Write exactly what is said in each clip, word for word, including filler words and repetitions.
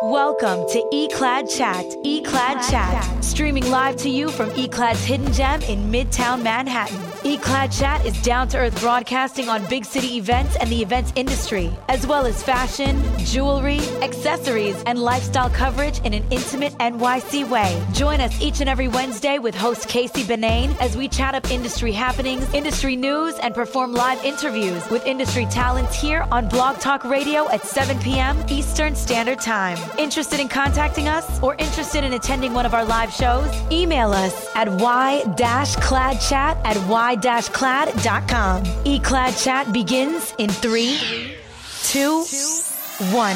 Welcome to E-Clad Chat. E-Clad Chat. Streaming live to you from E-Clad's Hidden Gem in Midtown Manhattan. E-Clad Chat is down-to-earth broadcasting on big city events and the events industry, as well as fashion, jewelry, accessories, and lifestyle coverage in an intimate N Y C way. Join us each and every Wednesday with host Casey Benane as we chat up industry happenings, industry news, and perform live interviews with industry talents here on Blog Talk Radio at seven p.m. Eastern Standard Time. Interested in contacting us or interested in attending one of our live shows? Email us at y dash clad chat at y dash clad dot com. E-Clad Chat begins in three, two, one.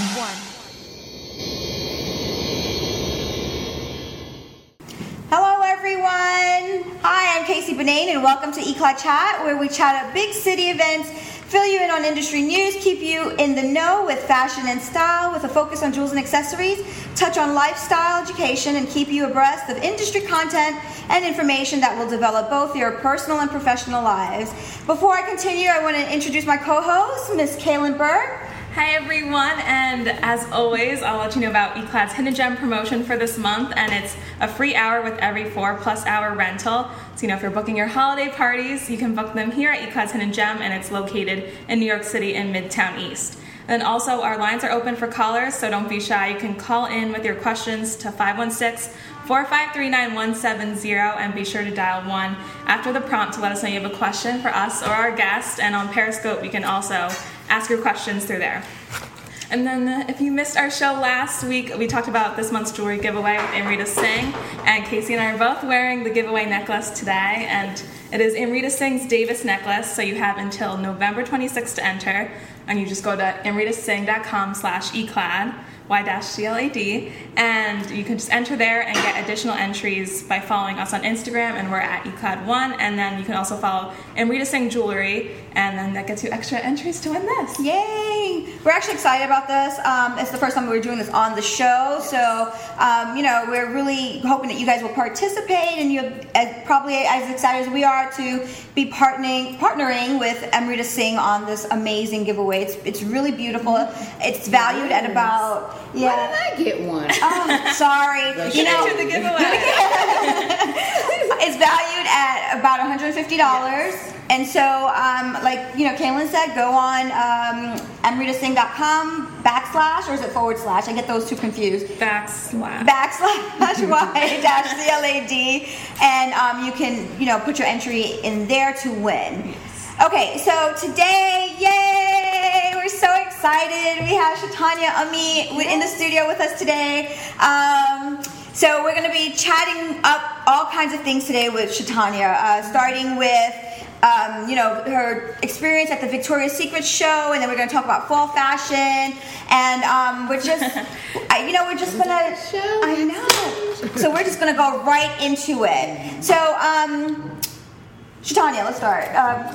Hello everyone! Hi, I'm Casey Benane and welcome to E-Clad Chat, where we chat up big city events, fill you in on industry news, keep you in the know with fashion and style with a focus on jewels and accessories, touch on lifestyle education, and keep you abreast of industry content and information that will develop both your personal and professional lives. Before I continue, I want to introduce my co-host, Miss Kaylin Burr. Hi everyone, and as always, I'll let you know about E-Clad's Hidden Gem promotion for this month, and it's a free hour with every four plus hour rental. So, you know, if you're booking your holiday parties, you can book them here at E-Clad's Hidden Gem, and it's located in New York City in Midtown East. And also, our lines are open for callers, so don't be shy. You can call in with your questions to five one six, four five three, nine one seven zero, and be sure to dial one after the prompt to let us know you have a question for us or our guest. And on Periscope, you can also ask your questions through there. And then uh, if you missed our show last week, we talked about this month's jewelry giveaway with Amrita Singh, and Casey and I are both wearing the giveaway necklace today, and it is Amrita Singh's Davis necklace, so you have until November twenty-sixth to enter, and you just go to amritasingh.com slash eclad, Y-C-L-A-D, and you can just enter there and get additional entries by following us on Instagram, and we're at eclad one, and then you can also follow Amrita Singh Jewelry, and then that gets you extra entries to win this. Yay! We're actually excited about this. Um, it's the first time we're doing this on the show, so um, you know, we're really hoping that you guys will participate, and you're as, probably as excited as we are to be partnering partnering with Amrita Singh on this amazing giveaway. It's it's really beautiful. It's valued at about yeah. Why didn't I get one? Oh, sorry. You know, enter the giveaway. It's valued at about one hundred fifty dollars. Yes. And so, um, like, you know, Kaylin said, go on um, amritasingh dot com backslash, or is it forward slash? I get those two confused. Backslash. Backslash Y dash C L A D. And um, you can, you know, put your entry in there to win. Okay, so today, yay! We're so excited. We have Shatanya Ami in the studio with us today. Um, so we're going to be chatting up all kinds of things today with Shatanya, uh, starting with Um, you know, her experience at the Victoria's Secret show, and then we're going to talk about fall fashion, and um, we're just, I, you know, we're just going to, I know, so we're just going to go right into it. So, um, Shatanya, let's start. Um,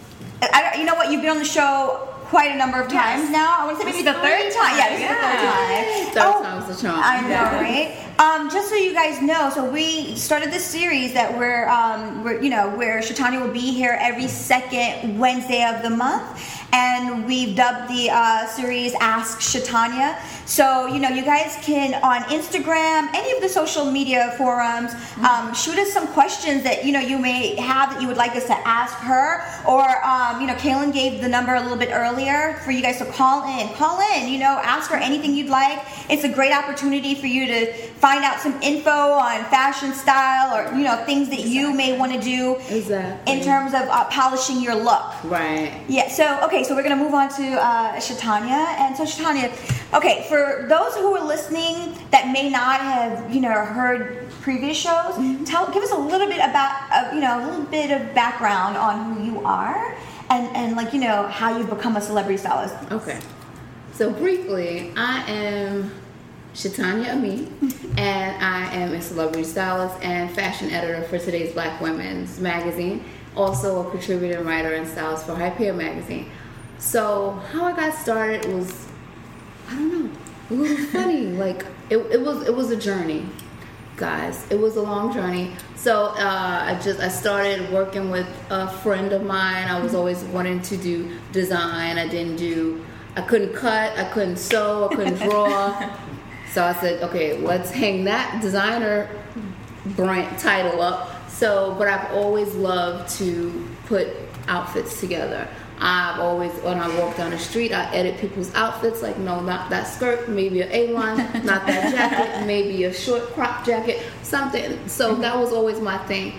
I, you know what, you've been on the show quite a number of times yes. now. I want to say maybe the third time. Yeah, this is the third time. Third oh, time's the charm. I know, right? Um, just so you guys know, so we started this series that we're, um, we're, you know, where Shatanya will be here every second Wednesday of the month, and we've dubbed the uh, series Ask Shatanya. So, you know, you guys can, on Instagram, any of the social media forums, um, shoot us some questions that, you know, you may have that you would like us to ask her, or, um, you know, Kaylin gave the number a little bit earlier for you guys to call in. Call in, you know, ask her anything you'd like. It's a great opportunity for you to find out some info on fashion, style, or, you know, things that exactly. you may want to do exactly. in terms of uh, polishing your look. Right. Yeah, so, okay, so we're going to move on to uh, Shatanya. And so, Shatanya, okay, for those who are listening that may not have, you know, heard previous shows, mm-hmm. tell, give us a little bit about, uh, you know, a little bit of background on who you are and, and, like, you know, how you've become a celebrity stylist. Okay. So, briefly, I am Shatanya Ami, and I am a celebrity stylist and fashion editor for Today's Black Women's magazine, also a contributor and writer and stylist for Hyper magazine. So how I got started was, I don't know, it was funny. Like it, it was it was a journey, guys. It was a long journey. So uh, I just I started working with a friend of mine. I was always wanting to do design. I didn't do, I couldn't cut, I couldn't sew, I couldn't draw. So I said, okay, let's hang that designer brand title up. So, but I've always loved to put outfits together. I've always, when I walk down the street, I edit people's outfits. Like, no, not that skirt, maybe an A-line, not that jacket, maybe a short crop jacket, something. So that was always my thing.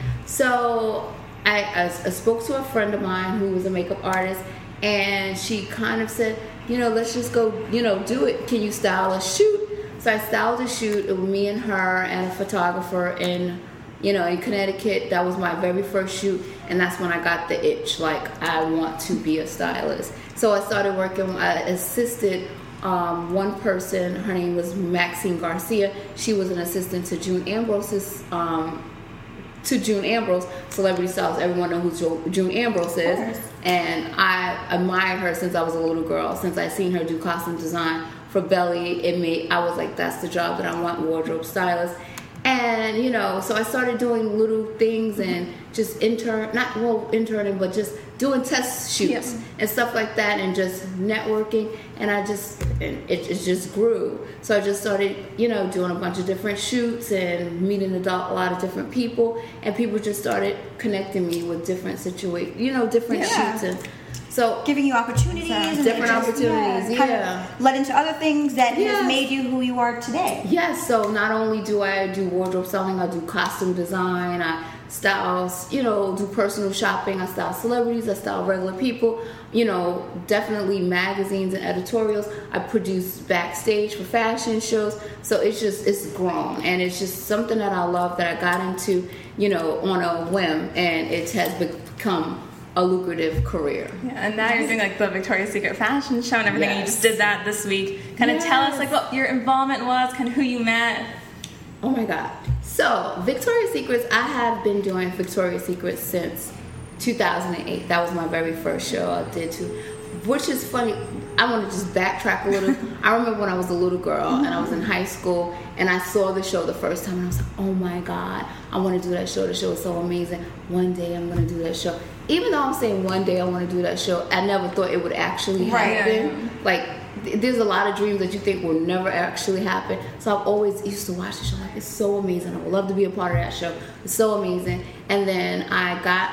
So I, I, I spoke to a friend of mine who was a makeup artist, and she kind of said, you know, let's just go, you know, do it. Can you style a shoot? So I styled a shoot. It was me and her and a photographer in, you know, in Connecticut. That was my very first shoot, and that's when I got the itch, like, I want to be a stylist. So I started working, I assisted um, one person. Her name was Maxine Garcia. She was an assistant to June Ambrose's, um, to June Ambrose, Celebrity Styles. Everyone knows who June Ambrose is. And I admired her since I was a little girl. Since I seen her do costume design for Belly, it made, I was like, that's the job that I want, wardrobe stylist. And, you know, so I started doing little things and just intern, not well interning, but just doing test shoots yeah. and stuff like that, and just networking. And I just, it, it just grew. So I just started, you know, doing a bunch of different shoots and meeting a lot of different people. And people just started connecting me with different situations, you know, different yeah. shoots. And so giving you opportunities, and different just, opportunities, yeah, kind yeah. of led into other things that yes. has made you who you are today. Yes. So not only do I do wardrobe styling, I do costume design. I style, you know, do personal shopping. I style celebrities. I style regular people. You know, definitely magazines and editorials. I produce backstage for fashion shows. So it's just it's grown, and it's just something that I love that I got into, you know, on a whim, and it has become a lucrative career. Yeah, and now you're doing like the Victoria's Secret fashion show and everything. Yes. And you just did that this week. Kind of yes. tell us like what your involvement was, kind of who you met. Oh my God. So Victoria's Secrets, I have been doing Victoria's Secrets since two thousand eight. That was my very first show I did too. Which is funny. I want to just backtrack a little. I remember when I was a little girl mm-hmm. and I was in high school, and I saw the show the first time, and I was like, oh my God, I want to do that show. The show is so amazing. One day I'm going to do that show. Even though I'm saying one day I want to do that show, I never thought it would actually happen. Right. Like, th- there's a lot of dreams that you think will never actually happen. So I've always used to watch the show. Like, it's so amazing. I would love to be a part of that show. It's so amazing. And then I got...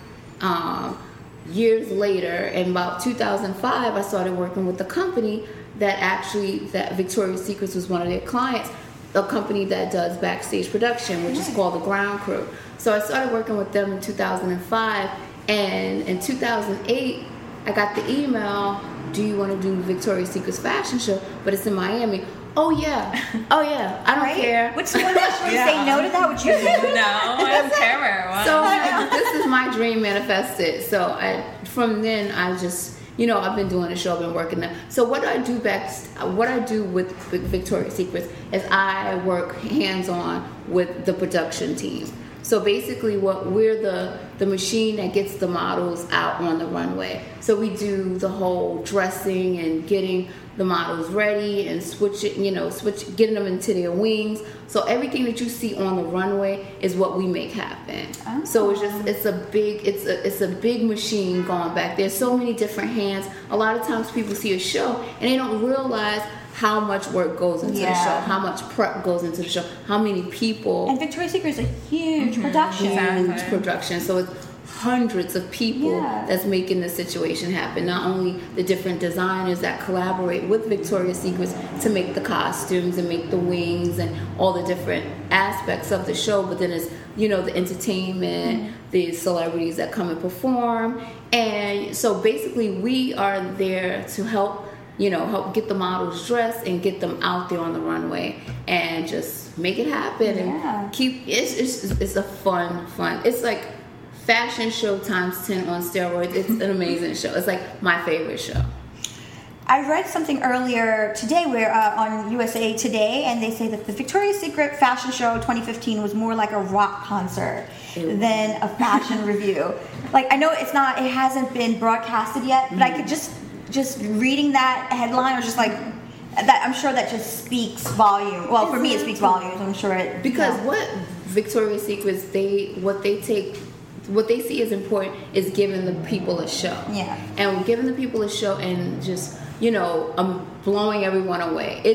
Um, years later, in about two thousand five, I started working with a company that actually, that Victoria's Secrets was one of their clients, a company that does backstage production, which is called The Ground Crew. So I started working with them in two thousand five, and in two thousand eight, I got the email, do you want to do Victoria's Secret's fashion show, but it's in Miami. Oh yeah, oh yeah, I don't right? care. Would someone actually yeah. say no to that? Would you say no? I don't care. What? So this is my dream manifested. So I, from then I just, you know, I've been doing the show, I've been working there. So what I do back, what I do with Victoria's Secrets is I work hands-on with the production team. So basically, what we're the the machine that gets the models out on the runway. So we do the whole dressing and getting the models ready and switch it, you know, switch, getting them into their wings. So everything that you see on the runway is what we make happen. Oh. So it's just, it's a big, it's a, it's a big machine going back. There's so many different hands. A lot of times people see a show and they don't realize how much work goes into yeah. the show, how much prep goes into the show, how many people. And Victoria's Secret is a huge mm-hmm. production. Huge exactly. production. So it's hundreds of people yeah. that's making this situation happen. Not only the different designers that collaborate with Victoria's Secrets to make the costumes and make the wings and all the different aspects of the show, but then it's, you know, the entertainment, mm-hmm. the celebrities that come and perform. And so basically we are there to help, you know, help get the models dressed and get them out there on the runway and just make it happen yeah. and keep, it's, it's, it's a fun, fun, it's like fashion show times ten on steroids. It's an amazing show. It's like my favorite show. I read something earlier today where uh, on U S A Today, and they say that the Victoria's Secret fashion show twenty fifteen was more like a rock concert Ew. than a fashion review. Like, I know it's not, it hasn't been broadcasted yet, but mm. I could just, just reading that headline was just like, that I'm sure that just speaks volume. Well, for me it speaks volumes. I'm sure it. Because yeah. what Victoria's Secrets, they, what they take, what they see as important is giving the people a show. Yeah. And giving the people a show and just, you know, um, blowing everyone away. It's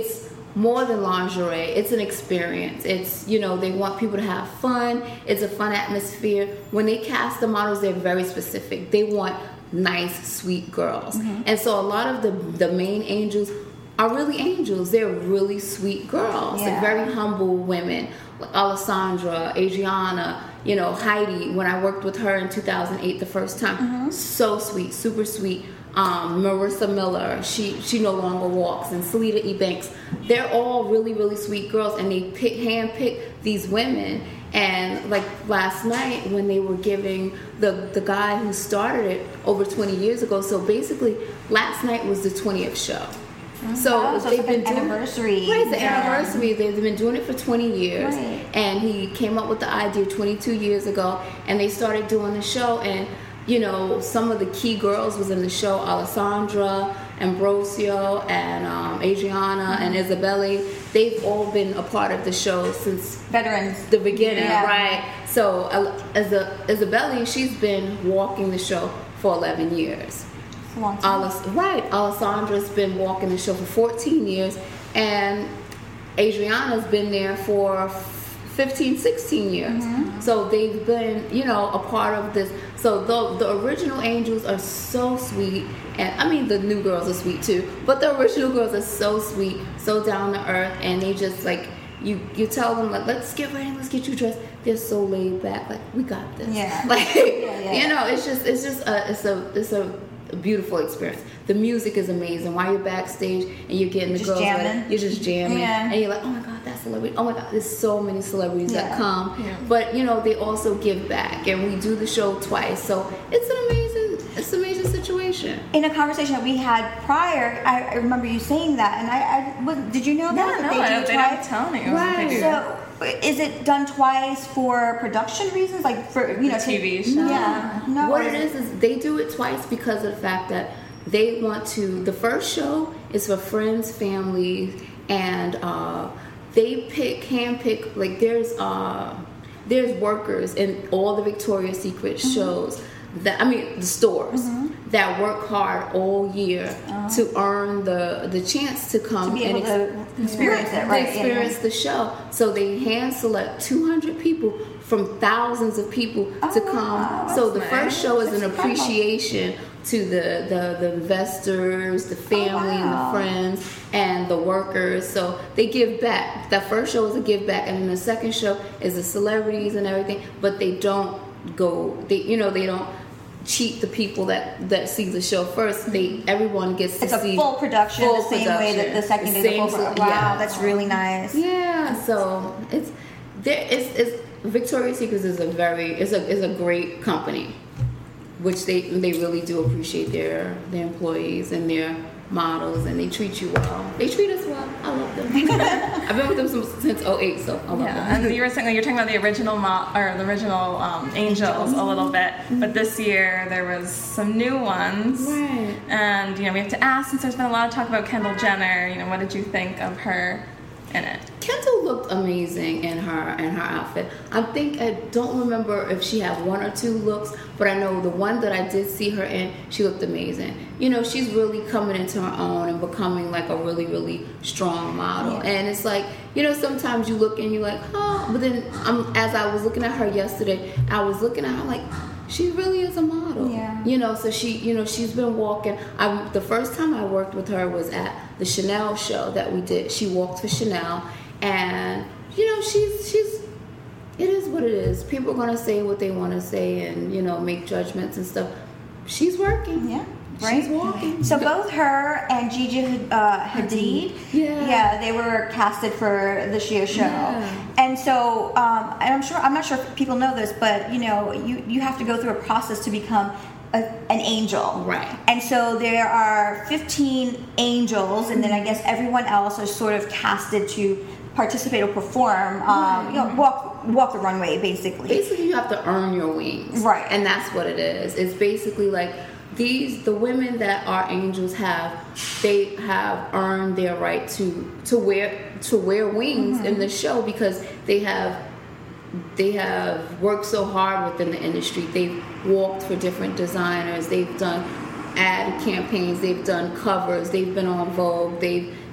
more than lingerie. It's an experience. It's, you know, they want people to have fun. It's a fun atmosphere. When they cast the models, they're very specific. They want nice, sweet girls. Mm-hmm. And so a lot of the, the main angels are really angels. They're really sweet girls, Yeah. like very humble women. Like Alessandra, Adriana, you know, Heidi. When I worked with her in two thousand eight the first time, mm-hmm. so sweet, super sweet. Um, Marissa Miller, she she no longer walks, and Salida E. Banks. They're all really, really sweet girls, and they pick, handpick these women. And like last night when they were giving the the guy who started it over twenty years ago, so basically last night was the twentieth show. Mm-hmm. So, oh, so they've it's been like an doing, anniversary. Right, it's the yeah. anniversary. They've been doing it for twenty years, right. and he came up with the idea twenty-two years ago, and they started doing the show. And you know, some of the key girls was in the show: Alessandra, Ambrosio, and um, Adriana, mm-hmm. and Isabelle. They've all been a part of the show since veterans, the beginning, yeah. right? So, as a Isabelle, she's been walking the show for eleven years. Alice, right, Alessandra's been walking the show for fourteen years, and Adriana's been there for fifteen, sixteen years. Mm-hmm. So they've been, you know, a part of this. So the, the original angels are so sweet, and I mean the new girls are sweet too, but the original girls are so sweet, so down to earth, and they just like, you you tell them like, let's get ready, let's get you dressed. They're so laid back, like, we got this. Yeah. Like, yeah, yeah. you know, it's just it's just a it's a it's a A beautiful experience. The music is amazing. While you're backstage and you're getting the just girls jamming. ready, you're just jamming, yeah. and you're like, oh my god, that celebrity! Oh my god, there's so many celebrities yeah. that come. Yeah. But you know, they also give back, and we do the show twice, so it's an amazing, it's an amazing situation. In a conversation that we had prior, I, I remember you saying that, and I, I was, did you know No, that? no, that I they don't, do they twice? don't tell me. Right. So. Is it done twice for production reasons, like for you know the T V show? Yeah. No. What it is is they do it twice because of the fact that they want to. The first show is for friends, families, and uh, they pick, hand pick. Like there's uh, there's workers in all the Victoria's Secret mm-hmm. shows that I mean the stores mm-hmm. that work hard all year uh-huh. to earn the the chance to come to be able and to experience yeah, it, right? Experience yeah. the show. So they hand select two hundred people from thousands of people oh, to come. Wow. So the nice. first show is That's an appreciation to the, the, the investors, the family, oh, wow. and the friends, and the workers. So they give back. That first show is a give back, and then the second show is the celebrities and everything. But they don't go. They you know they don't cheat the people that that see the show first. They everyone gets to it's see a full production full the same production. way that the second The is a same full se- production. Wow, yeah. that's really nice. Yeah, so it's there. It's, it's Victoria's Secret is a very is a is a great company, which they they really do appreciate their their employees and their models, and they treat you well. They treat us well. I love them. I've been with them since, since oh eight, so I love yeah, them. and you were saying you're talking about the original mo- or the original um, Angels a little bit, but this year there was some new ones, Right. and you know we have to ask, since there's been a lot of talk about Kendall Jenner. You know, what did you think of her in it? Kendall looked amazing in her in her outfit. I think I don't remember if she had one or two looks, but I know the one that I did see her in, she looked amazing. You know, she's really coming into her own and becoming like a really, really strong model. Yeah. And it's like, you know, sometimes you look and you're like, oh, but then um, as I was looking at her yesterday, I was looking at her like, she really is a model. Yeah. You know, so she, you know, she's been walking. I the first time I worked with her was at the Chanel show that we did. She walked for Chanel, and you know, she's she's. It is what it is. People are gonna say what they want to say, and you know, make judgments and stuff. She's working. Yeah. Right? She's walking. So both her and Gigi uh, Hadid, Yeah. yeah, they were casted for this year's show, Yeah. and so um, and I'm sure I'm not sure if people know this, but you know, you you have to go through a process to become a, an angel, Right. And so there are fifteen angels, and then I guess everyone else is sort of casted to participate or perform, um, you know, walk walk the runway, basically. Basically, you have to earn your wings, Right. And that's what it is. It's basically like these the women that are angels have they have earned their right to to wear to wear wings mm-hmm. in the show, because they have they have worked so hard within the industry. They've walked for different designers. They've done ad campaigns. They've done covers. They've been on Vogue. They've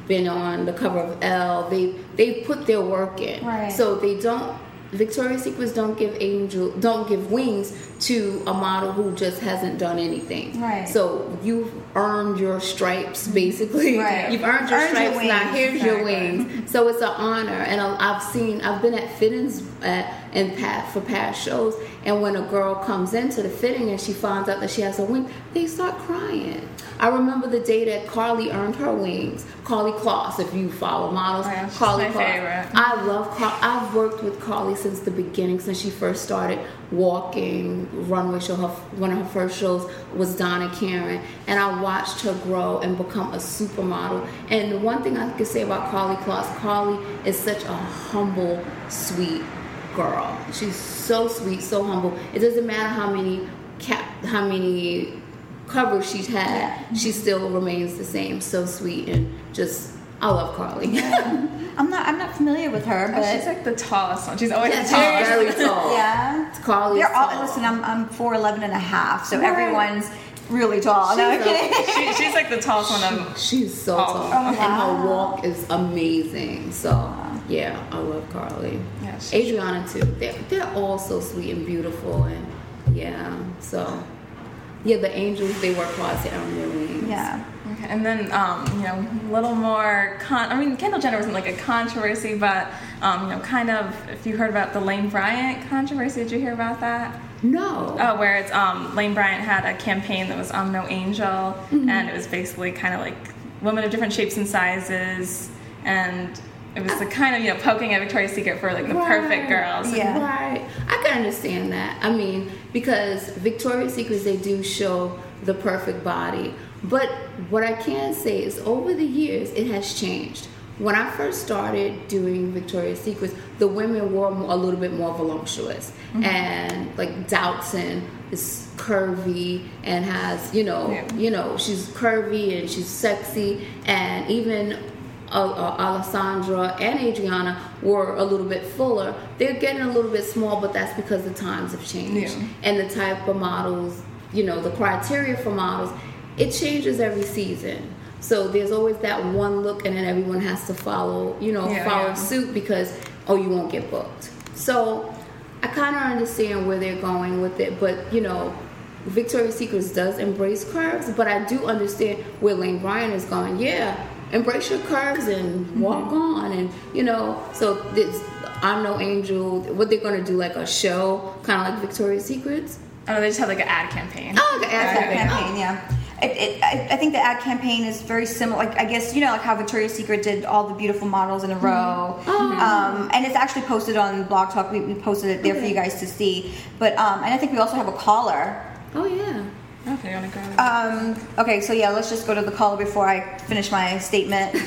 been on the cover of Elle. They they put their work in. Right. So they don't. Victoria's Secrets don't give angel don't give wings to a model who just hasn't done anything. Right. So you've earned your stripes, basically. Right. You've earned your Earned your stripes. Now wings. here's your Exactly. wings. So it's an honor, and I've seen I've been at fittings at, and pat for past shows, and when a girl comes into the fitting and she finds out that she has a wing, they start crying. I remember the day that Carly earned her wings. Carly Kloss, if you follow models, Oh, yeah, she's Carly my Kloss. favorite. I love Carly. I've worked with Carly since the beginning, since she first started walking runway show. Her, one of her first shows was Donna Karan, and I watched her grow and become a supermodel. And the one thing I could say about Carly Kloss, Carly is such a humble, sweet girl. She's so sweet, so humble. It doesn't matter how many cap, how many covers she's had, she still remains the same. So sweet and just, I love Carly. I'm not I'm not familiar with her, Oh, but she's like the tallest one. She's always Yeah, the she's tallest. very tall. yeah. Carly's They're all tall. listen, I'm I'm four eleven and a half, so Right. everyone's really tall. No, I'm She's a- kidding. She, she's like the tallest one of. She's so Oh. tall, Oh, and wow. her walk is amazing. So yeah, I love Carly. Yeah, she- Adriana too. They're they're all so sweet and beautiful, and yeah. So yeah, the angels, they work hard to earn their wings. Yeah. Okay, and then um, you know, a little more. Con- I mean, Kendall Jenner wasn't like a controversy, but um, you know, kind of. If you heard about the Lane Bryant controversy, did you hear about that? No. Oh, where it's um, Lane Bryant had a campaign that was "I'm No Angel," Mm-hmm. and it was basically kind of like women of different shapes and sizes, and it was the kind of, you know, poking at Victoria's Secret for like the perfect girls. Yeah. Right. I can understand that. I mean, because Victoria's Secrets, they do show the perfect body. But what I can say is over the years, it has changed. When I first started doing Victoria's Secrets, the women were more, a little bit more voluptuous. Mm-hmm. And like Doutzen is curvy and has, you know, Yeah. you know, she's curvy and she's sexy. And even Uh, uh, Alessandra and Adriana were a little bit fuller. They're getting a little bit small, but that's because the times have changed. Yeah. And the type of models, you know, the criteria for models, it changes every season. So there's always that one look, and then everyone has to follow, you know, Yeah, follow yeah. suit because, oh, you won't get booked. So I kind of understand where they're going with it, but, you know, Victoria's Secrets does embrace curves, but I do understand where Lane Bryant is going. Yeah, embrace your curves and walk on, and you know. So this, I'm No Angel. What they're gonna do, like a show, kind of like Victoria's Secrets. Oh, no, they just have like an ad campaign. Oh, okay, ad Ad campaign. campaign, yeah. It, it, I, I think the ad campaign is very similar. Like I guess you know, like how Victoria's Secret did all the beautiful models in a row, Oh. um, and it's actually posted on Blog Talk. We, we posted it there for Okay. you guys to see. But um, and I think we also have a caller. Oh yeah. Okay, you want to go? Um, okay, so yeah, let's just go to the caller before I finish my statement.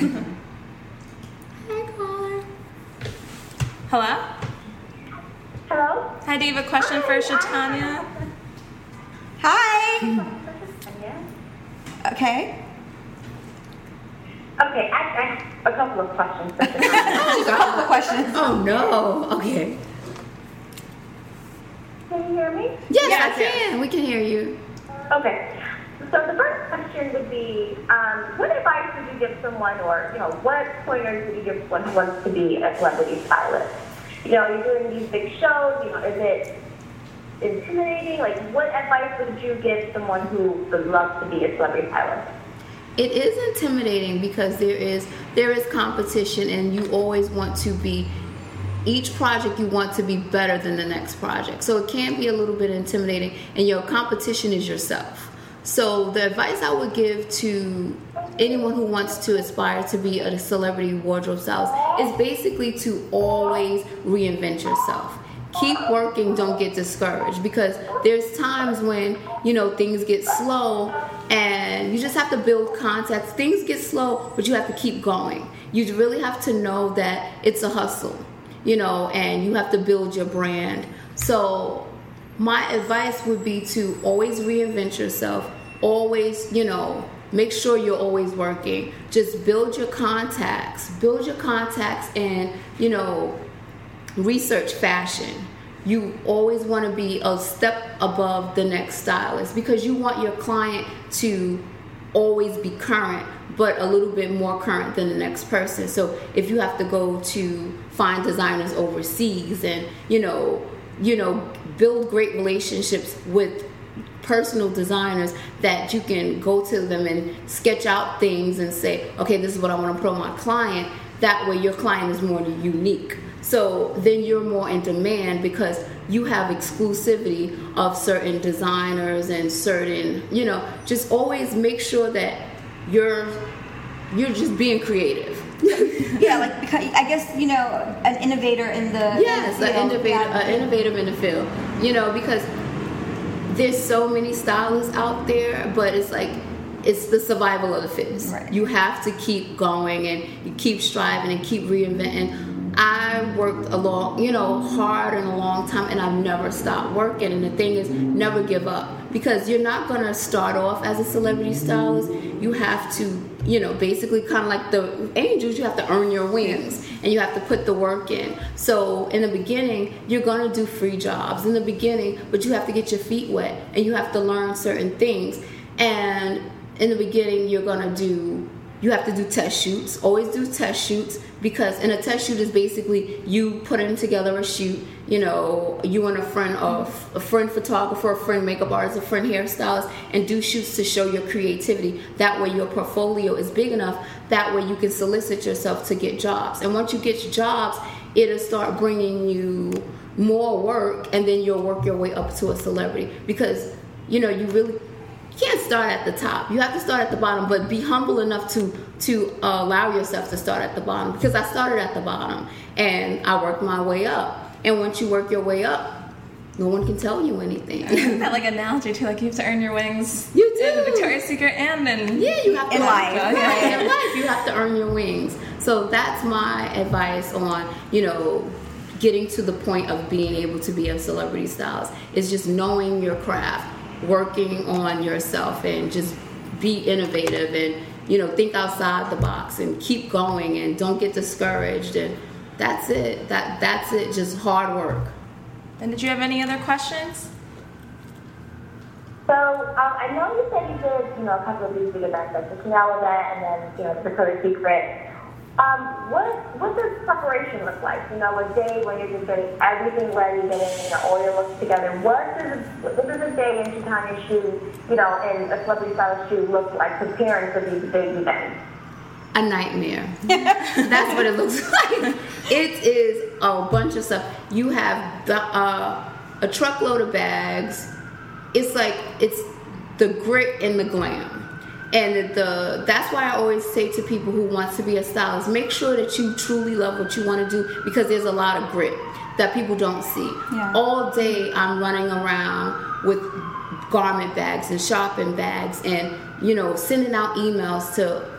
Hi, caller. Hello? Hello? Hi, do you have a question for Shatanya? Hi. Okay. Okay, I, I have a couple of questions. For Shatanya. Just a couple of questions. Oh no. Okay. Can you hear me? Yes, Yeah, I can. We can hear you. Okay. So the first question would be, um, what advice would you give someone, or you know, what pointers would you give someone who wants to be a celebrity stylist? You know, you're doing these big shows. You know, is it intimidating? Like, what advice would you give someone who would love to be a celebrity stylist? It is intimidating because there is there is competition, and you always want to be, each project you want to be better than the next project. So it can be a little bit intimidating, and your competition is yourself. So the advice I would give to anyone who wants to aspire to be a celebrity wardrobe stylist is basically to always reinvent yourself. Keep working, don't get discouraged, because there's times when, you know, things get slow and you just have to build contacts. Things get slow, but you have to keep going. You really have to know that it's a hustle, you know, and you have to build your brand. So my advice would be to always reinvent yourself, always, you know, make sure you're always working. Just build your contacts, build your contacts and, you know, research fashion. You always want to be a step above the next stylist because you want your client to always be current, but a little bit more current than the next person. So if you have to go to find designers overseas and, you know, you know, build great relationships with personal designers that you can go to them and sketch out things and say, okay, this is what I want to put on my client. That way your client is more unique. So then you're more in demand because you have exclusivity of certain designers and certain, you know, just always make sure that you're you're just being creative. Yeah, like because I guess, you know, an innovator in the yes, an innovator, yeah. an innovative in the field. You know, because there's so many stylists out there, but it's like it's the survival of the fittest. Right. You have to keep going and you keep striving and keep reinventing. I worked a long, you know, hard and a long time, and I've never stopped working. And the thing is, never give up, because you're not going to start off as a celebrity stylist. You have to, you know, basically kind of like the angels, you have to earn your wings and you have to put the work in. So in the beginning, you're going to do free jobs in the beginning, but you have to get your feet wet and you have to learn certain things. And in the beginning, you're going to do You have to do test shoots. Always do test shoots, because in a test shoot is basically you putting together a shoot. You know, you and a friend of a friend photographer, a friend makeup artist, a friend hairstylist, and do shoots to show your creativity. That way, your portfolio is big enough. That way, you can solicit yourself to get jobs. And once you get your jobs, it'll start bringing you more work, and then you'll work your way up to a celebrity. Because you know, you really. You can't start at the top. You have to start at the bottom, but be humble enough to to uh, allow yourself to start at the bottom. Because I started at the bottom and I worked my way up. And once you work your way up, no one can tell you anything. Isn't that like analogy too? Like you have to earn your wings. You do. In Victoria's Secret and in yeah, you have to in life. Right, in life, you have to earn your wings. So that's my advice on, you know, getting to the point of being able to be a celebrity stylist. Is just knowing your craft. Working on yourself and just be innovative and, you know, think outside the box and keep going and don't get discouraged, and that's it. That that's it. Just hard work. And did you have any other questions? So um, I know you said you did, you know, a couple of these big events, like the Chanel event and then, you know, the Victoria's Secret. Um, what what does preparation look like? You know, a day when you're just getting everything ready, getting, you know, all your looks together. What does what does a day in Chatanya's shoe, you know, in a celebrity stylist shoe look like preparing for these big events? A nightmare. That's what it looks like. It is a bunch of stuff. You have the, uh, a truckload of bags. It's like it's the grit and the glam. And the that's why I always say to people who want to be a stylist, make sure that you truly love what you want to do, because there's a lot of grit that people don't see. Yeah. All day I'm running around with garment bags and shopping bags and, you know, sending out emails to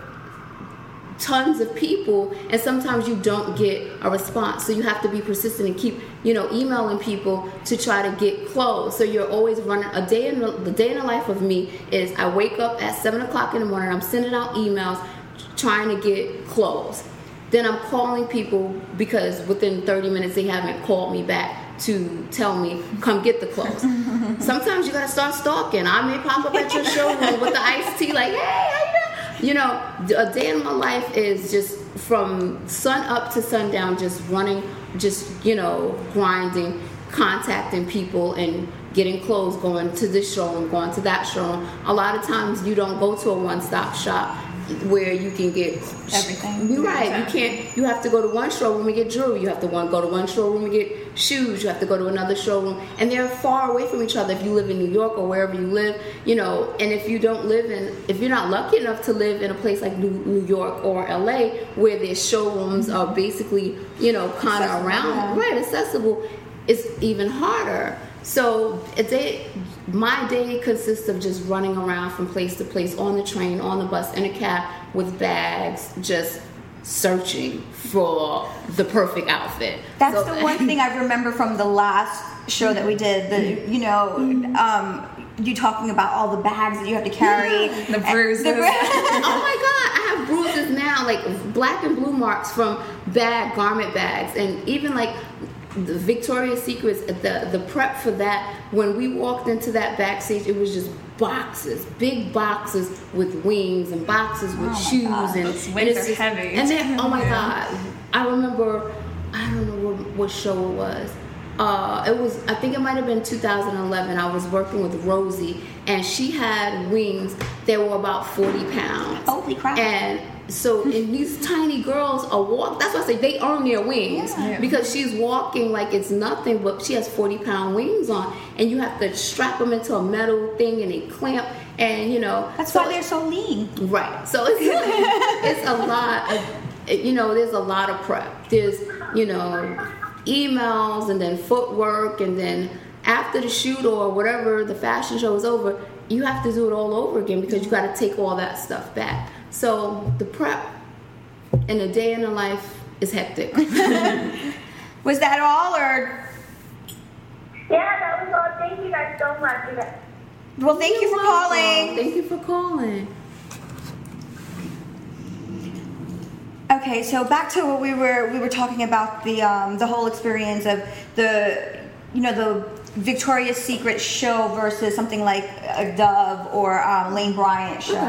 tons of people, and sometimes you don't get a response. So you have to be persistent and keep, you know, emailing people to try to get clothes. So you're always running a day in the, the day in the life of me is I wake up at seven o'clock in the morning. I'm sending out emails trying to get clothes. Then I'm calling people because within thirty minutes they haven't called me back to tell me, come get the clothes. Sometimes you gotta start stalking. I may pop up at your showroom with the iced tea, like, hey, how you doing? You know, a day in my life is just from sun up to sundown, just running, just, you know, grinding, contacting people and getting clothes, going to this showroom, going to that showroom. A lot of times you don't go to a one-stop shop where you can get everything. You're right. You can't. You have to go to one showroom and get jewelry. You have to one go to one showroom and get shoes. You have to go to another showroom, and they're far away from each other. If you live in New York or wherever you live, you know, and if you don't live in, if you're not lucky enough to live in a place like New, New York or L A, where their showrooms are basically, you know, kind of around, yeah. right, accessible, it's even harder. So a day, my day consists of just running around from place to place, on the train, on the bus, in a cab, with bags, just searching for the perfect outfit. That's so, the one thing I remember from the last show that we did. The you know, um, you talking about all the bags that you have to carry, yeah. the bruises. The bru- oh my God, I have bruises now, like black and blue marks from bag garment bags, and even like. the Victoria's Secrets, the the prep for that, when we walked into that backstage, it was just boxes, big boxes with wings and boxes with oh shoes. God. And, Those and wings it's are just, heavy. And then, oh my Yeah. God, I remember, I don't know what, what show it was. Uh, it was, I think it might have been two thousand eleven. I was working with Rosie, and she had wings that were about forty pounds. Holy crap. And so, and these tiny girls are walk. That's why I say they earn their wings Yeah. Yeah. because she's walking like it's nothing, but she has forty pound wings on, and you have to strap them into a metal thing, and they clamp, and you know. That's so, why they're so lean. right. So it's it's a lot of, you know, there's a lot of prep. There's, you know, emails and then footwork, and then after the shoot or whatever the fashion show is over, you have to do it all over again because you got to take all that stuff back. So the prep in a day in the life is hectic. Was that all, or? Yeah, that was all. Thank you guys so much. You guys- Well, thank you You're for welcome. calling. Thank you for calling. Okay, so back to what we were we were talking about, the um, the whole experience of the you know the Victoria's Secret show versus something like a Dove or um, Lane Bryant show.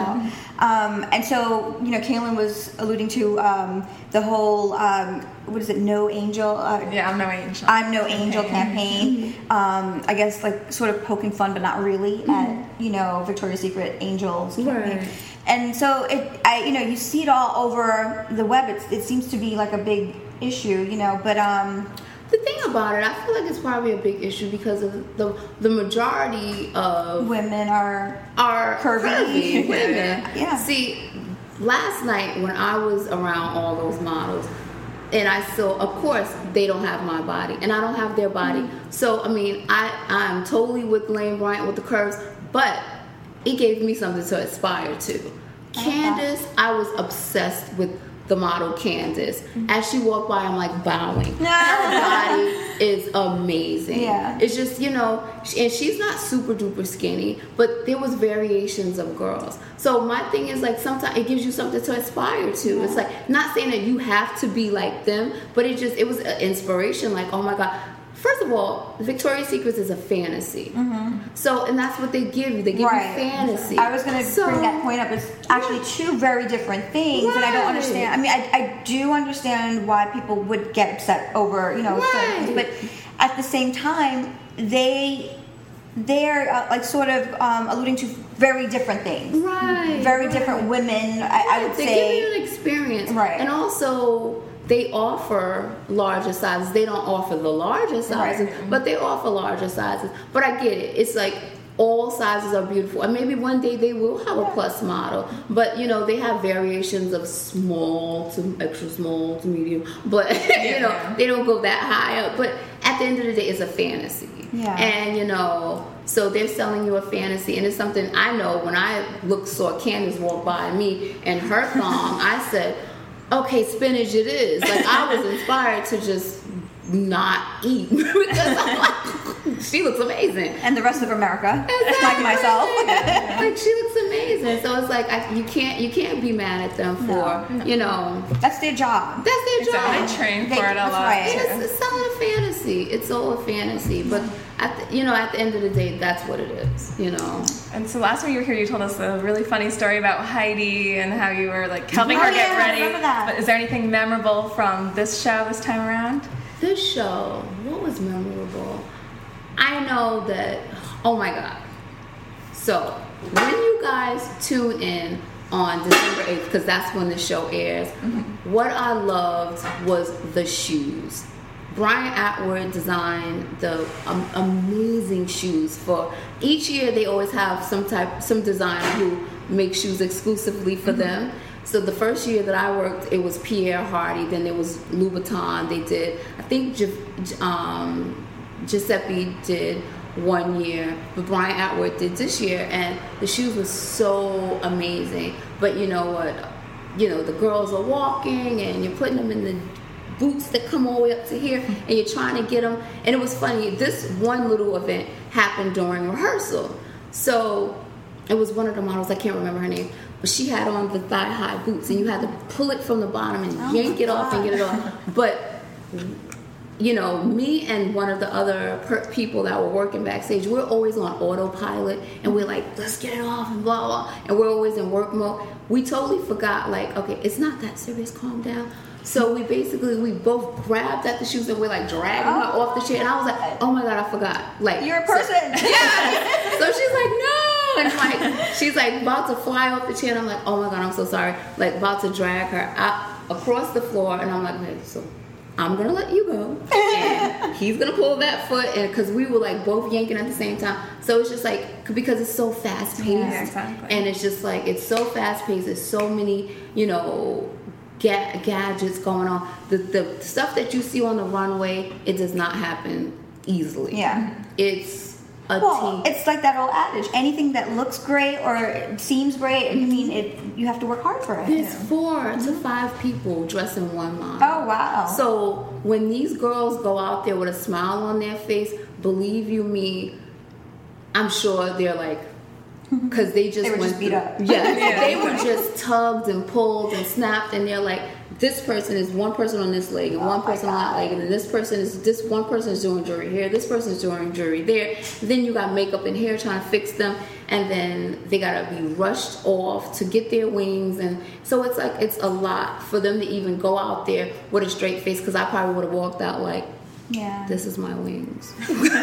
Um, and so, you know, Kaylin was alluding to um, the whole, um, what is it, No Angel? Uh, Yeah, I'm no angel. I'm No Angel campaign. Um, I guess like sort of poking fun, but not really at, you know, Victoria's Secret Angels campaign. Right. And so it, I, you know, you see it all over the web. It's, it seems to be like a big issue, you know, but um, The thing about it, I feel like it's probably a big issue because of the the majority of women are are Curvy. curvy women. Yeah. See, last night when I was around all those models, and I saw, of course, they don't have my body, and I don't have their body. Mm-hmm. So I mean, I I'm totally with Lane Bryant with the curves, but it gave me something to aspire to. Candace, I was obsessed with the model Candace. As she walked by, I'm like bowing. Her body is amazing. Yeah. It's just, you know, and she's not super duper skinny, but there was variations of girls. So my thing is like sometimes it gives you something to aspire to. Yeah. It's like not saying that you have to be like them, but it just, it was an inspiration. Like, oh my God. First of all, Victoria's Secrets is a fantasy. Mm-hmm. So, and that's what they give you. They give right. you fantasy. I was going to So- bring that point up. It's actually two very different things, and I don't Right. understand. I mean, I, I do understand why people would get upset over, you know, certain things, Right. but at the same time, they they're uh, like sort of um, alluding to very different things. Right. Very right. different women. I, I would they say. give you an experience, Right. And also, they offer larger sizes. They don't offer the larger sizes, Right. but they offer larger sizes. But I get it. It's like all sizes are beautiful, and maybe one day they will have a plus model. But you know, they have variations of small to extra small to medium. But you know, Yeah. they don't go that high up. But at the end of the day, it's a fantasy. Yeah. And you know, so they're selling you a fantasy, and it's something I know. When I looked, saw Candace walk by me and her thong, I said, okay, spinach it is. Like, I was inspired to just not eat because I'm like, she looks amazing. And the rest of America, Exactly. like myself. Like, she looks amazing. So it's like I, you can't you can't be mad at them for No. you know That's their job. that's their Exactly. job. They train They- for it a that's lot. right. too. It's, it's selling a fantasy. It's all a fantasy, but at the, you know at the end of the day, that's what it is. You know. And so last time you were here, you told us a really funny story about Heidi and how you were like helping Oh, her get yeah, I ready. remember that. But is there anything memorable from this show this time around? This show, what was memorable? I know that, oh my God. So, when you guys tune in on December eighth, because that's when the show airs, mm-hmm. what I loved was the shoes. Brian Atwood designed the um, amazing shoes for each year. They always have some type, some designer who makes shoes exclusively for mm-hmm. them. So the first year that I worked, it was Pierre Hardy. Then it was Louboutin. They did, I think, Gi- um, Giuseppe did one year, but Brian Atwood did this year, and the shoes were so amazing. But you know what? You know, the girls are walking, and you're putting them in the boots that come all the way up to here, and you're trying to get them. And it was funny. This one little event happened during rehearsal. So it was one of the models, I can't remember her name, but she had on the thigh-high boots, and you had to pull it from the bottom and Oh yank my it off and God. get it off. But you know, me and one of the other per- people that were working backstage, we're always on autopilot, and we're like, let's get it off, and blah, blah, and we're always in work mode. We totally forgot, like, okay, it's not that serious, calm down. So we basically, we both grabbed at the shoes, and we're like dragging her off the chair, and I was like, oh my God, I forgot. Like, You're a person. So, yeah. So she's like, no. And like, she's like about to fly off the chair, and I'm like, oh my God, I'm so sorry. Like, about to drag her out across the floor, and I'm like, okay, so I'm gonna let you go, and he's gonna pull that foot, and because we were like both yanking at the same time, so it's just like, because it's so fast paced, yeah, exactly. and it's just like, it's so fast paced. There's so many, you know, ga- gadgets going on. The the stuff that you see on the runway, it does not happen easily. Yeah. It's a Well, team. it's like that old adage: anything that looks great or seems great, I mean, it you have to work hard for it. There's four to five people dressing one model. Oh wow! So when these girls go out there with a smile on their face, believe you me, I'm sure they're like, because they just They were went just beat through- up. Yeah, Yeah. they were just tugged and pulled and snapped, and they're like, this person is one person on this leg and Oh one my person on that God. leg, and then this person is this one person is doing jewelry here, this person is doing jewelry there. Then you got makeup and hair trying to fix them, and then they gotta be rushed off to get their wings, and so it's like it's a lot for them to even go out there with a straight face. Because I probably would have walked out like, Yeah. this is my wings.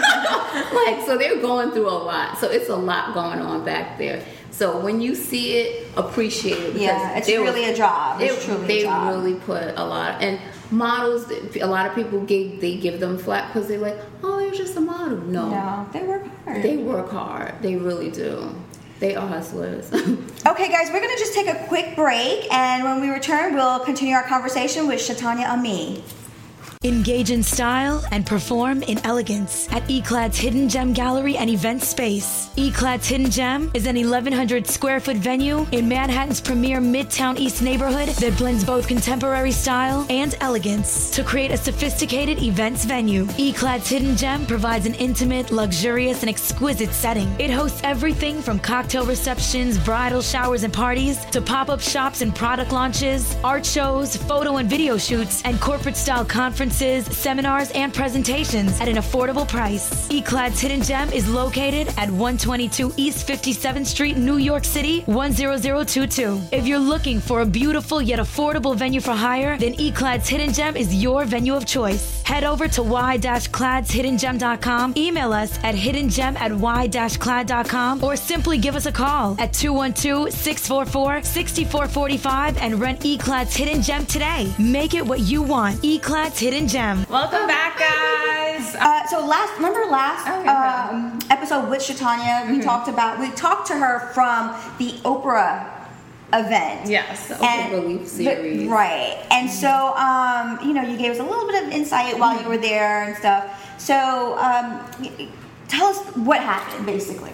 Like, so they're going through a lot. So it's a lot going on back there. So when you see it, appreciate it. because Yeah, it's there really was- a job. It's it- truly a they job. really put a lot. And models, a lot of people gave they give them flack because they're like, oh, they're just a model. No, No, they work hard. they work hard. They really do. They are hustlers. Okay, guys, we're gonna just take a quick break, and when we return, we'll continue our conversation with Shatanya Ami. Engage in style and perform in elegance at eClad's Hidden Gem Gallery and Event Space. eClad's Hidden Gem is an eleven hundred square foot venue in Manhattan's premier Midtown East neighborhood that blends both contemporary style and elegance to create a sophisticated events venue. eClad's Hidden Gem provides an intimate, luxurious, and exquisite setting. It hosts everything from cocktail receptions, bridal showers and parties, to pop-up shops and product launches, art shows, photo and video shoots, and corporate-style conferences, seminars, and presentations at an affordable price. eClad's Hidden Gem is located at one twenty-two East fifty-seventh Street, New York City, one zero zero two two. If you're looking for a beautiful yet affordable venue for hire, then eClad's Hidden Gem is your venue of choice. Head over to y dash clads hidden gem dot com, email us at hidden gem at y dash clad dot com, or simply give us a call at two one two, six four four, six four four five and rent eClad's Hidden Gem today. Make it what you want. eClad's Hidden Gem. Welcome back, guys. Uh, so last, remember last Oh, yeah. um, episode with Shatanya, we talked about, we talked to her from the Oprah event. Yes. The Oprah Relief Series. but- right. And so, um, you know, you gave us a little bit of insight while you were there and stuff. So, um, y- y- tell us what happened, basically.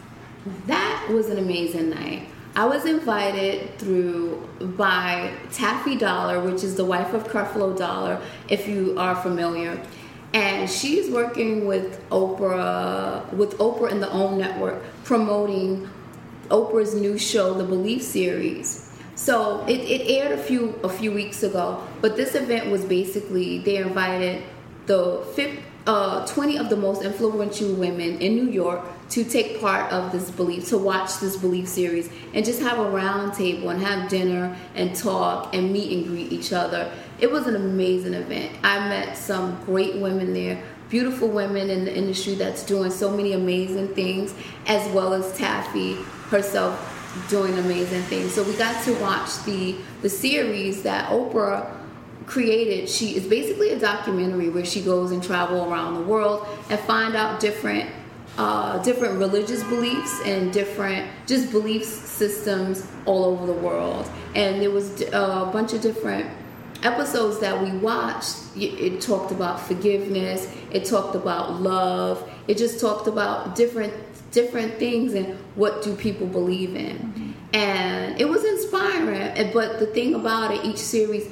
That was an amazing night. I was invited through by Taffy Dollar, which is the wife of Creflo Dollar, if you are familiar. And she's working with Oprah, with Oprah and the OWN Network, promoting Oprah's new show, The Belief Series. So it, it aired a few a few weeks ago, but this event was basically, they invited the fifth, uh, twenty of the most influential women in New York to take part of this belief, to watch this Belief Series, and just have a round table and have dinner and talk and meet and greet each other. It was an amazing event. I met some great women there, beautiful women in the industry that's doing so many amazing things, as well as Taffy herself doing amazing things. So we got to watch the the series that Oprah created. She is basically a documentary where she goes and travel around the world and find out different uh, different religious beliefs and different just belief systems all over the world. And there was a bunch of different episodes that we watched. It talked about forgiveness, it talked about love, it just talked about different different things and what do people believe in. Mm-hmm. And it was inspiring, but the thing about it, each series,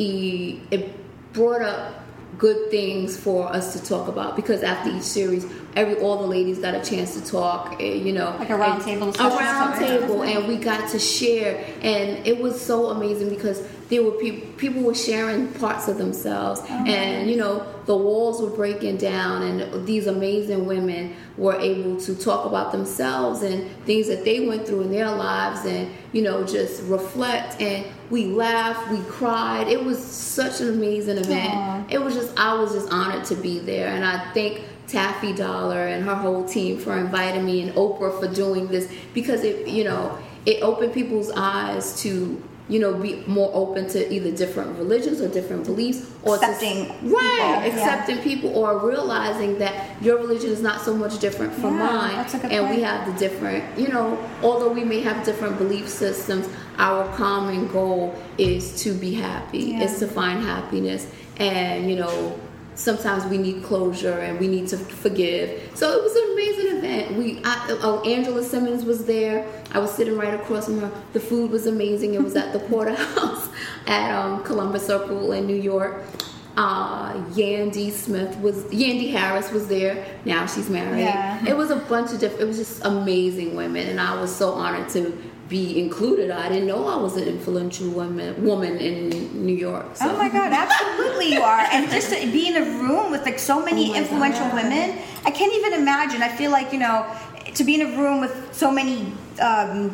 it brought up good things for us to talk about, because after each series, every all the ladies got a chance to talk, you know, Like a round table a discussion. round table, and we got to share, and it was so amazing because there were people people were sharing parts of themselves, oh, and you know the walls were breaking down, and these amazing women were able to talk about themselves and things that they went through in their lives, and you know just reflect. And we laughed, we cried. It was such an amazing event. Aww. It was just I was just honored to be there, and I thank Taffy Dollar and her whole team for inviting me, and Oprah for doing this, because it you know it opened people's eyes to, you know, be more open to either different religions or different beliefs, or accepting to, people, right, accepting yeah. people, or realizing that your religion is not so much different from yeah, mine, that's a good and point. we have the different, you know, although we may have different belief systems, our common goal is to be happy, yeah. is to find happiness, and you know. Sometimes we need closure and we need to forgive. So it was an amazing event. We, I, oh, Angela Simmons was there. I was sitting right across from her. The food was amazing. It was at the Porterhouse at um, Columbus Circle in New York. Uh, Yandy Smith was, Yandy Harris was there. Now she's married. Yeah. It was a bunch of different. It was just amazing women, and I was so honored to be included. I didn't know I was an influential woman woman in New York. So. Oh my God, absolutely you are. And just to be in a room with like so many oh influential God. women, I can't even imagine. I feel like, you know, to be in a room with so many um,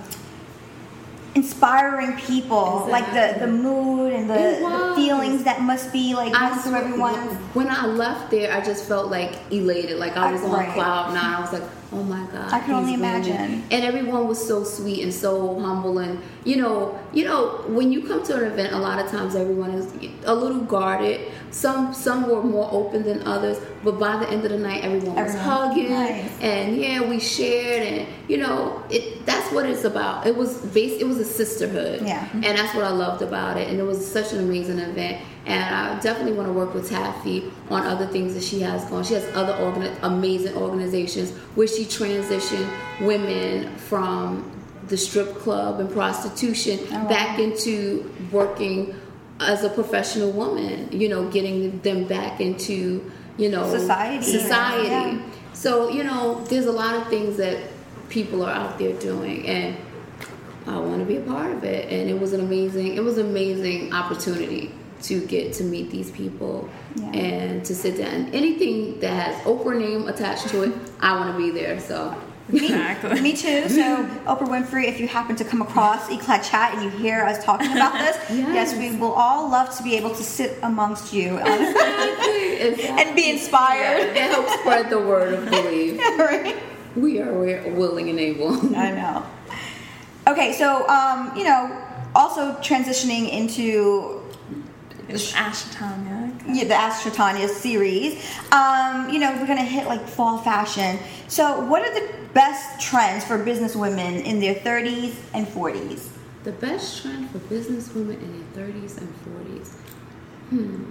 inspiring people, exactly. like the, the mood and the, the feelings that must be like going through everyone. When I left there, I just felt like elated, like I was on right. cloud nine. I was like, oh my God. I can only women. imagine. And everyone was so sweet and so humble, and you know, you know, when you come to an event, a lot of times everyone is a little guarded. Some some were more open than others, but by the end of the night, everyone was everyone. hugging, Nice. and yeah, we shared, and you know, it that's what it's about. It was based, it was a sisterhood, yeah, and that's what I loved about it, and it was such an amazing event. And I definitely want to work with Taffy on other things that she has going. She has other organi- amazing organizations where she transitioned women from the strip club and prostitution oh, wow. back into working as a professional woman, you know, getting them back into, you know, society. Society. Yeah. So, you know, there's a lot of things that people are out there doing, and I want to be a part of it. And it was an amazing, it was an amazing opportunity to get to meet these people, yeah. and to sit down. Anything that has Oprah name attached to it, I want to be there. So exactly. Me too. So Oprah Winfrey, if you happen to come across Eclat Chat and you hear us talking about this, yes. yes, we will all love to be able to sit amongst you exactly. Exactly. and be inspired. Yeah, it helps spread the word of belief. Right. We are willing and able. I know. Okay, so um, you know, also transitioning into It's Ask Tanya. Yeah, the Ask Tanya series. Um, you know, we're gonna hit like fall fashion. So, what are the best trends for business women in their thirties and forties? The best trend for business women in their thirties and forties. Hmm.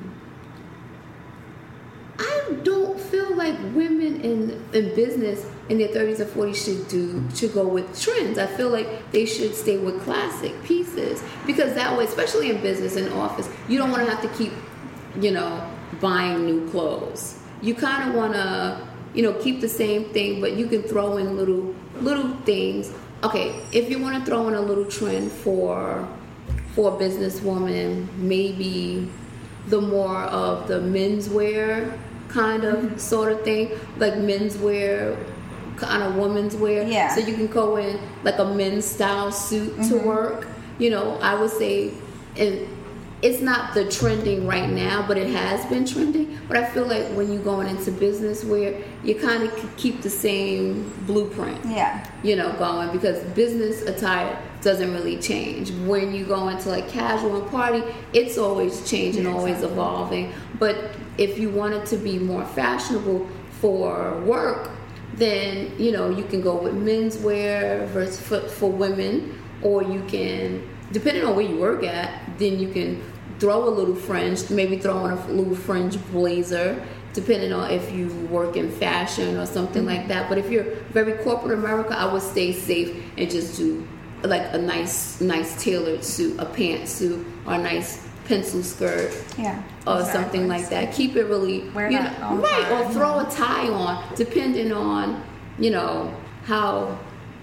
I don't feel like women in in business in their thirties and forties should do should go with trends. I feel like they should stay with classic pieces, because that way, especially in business and office, you don't want to have to keep, you know, buying new clothes. You kind of want to, you know, keep the same thing, but you can throw in little little things. Okay, if you want to throw in a little trend for for a businesswoman, maybe the more of the menswear kind of mm-hmm. sort of thing, like menswear, kind of women's wear. Yeah. So you can go in like a men's style suit mm-hmm. to work. You know, I would say, and it's not the trending right now, but it has been trending. But I feel like when you're going into business wear, you kind of keep the same blueprint. Yeah. You know, going, because business attire doesn't really change. When you go into like casual and party, it's always changing, yeah, always exactly. evolving. But if you want it to be more fashionable for work, then, you know, you can go with menswear versus for, for women, or you can, depending on where you work at, then you can throw a little fringe, maybe throw in a little fringe blazer, depending on if you work in fashion or something mm-hmm. like that. But if you're very corporate America, I would stay safe and just do like a nice, nice tailored suit, a pantsuit, or a nice pencil skirt, yeah, or exactly. something like that. Keep it really, Wear you that know, all the right, time. or throw a tie on, depending on, you know, how